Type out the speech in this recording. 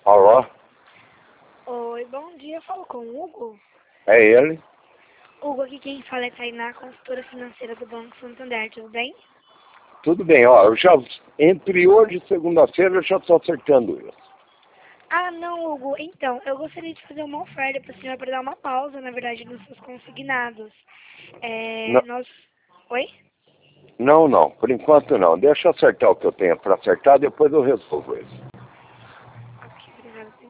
Alô? Oi, bom dia. Eu falo com o Hugo. É ele? Hugo, aqui quem fala é Tainá, consultora financeira do Banco Santander, tudo bem? Tudo bem, ó, entre hoje e segunda-feira eu já estou acertando isso. Ah, não, Hugo. Então, eu gostaria de fazer uma oferta para o senhor para dar uma pausa, na verdade, nos seus consignados. Não, Oi? não, por enquanto não. Deixa eu acertar o que eu tenho para acertar, depois eu resolvo isso.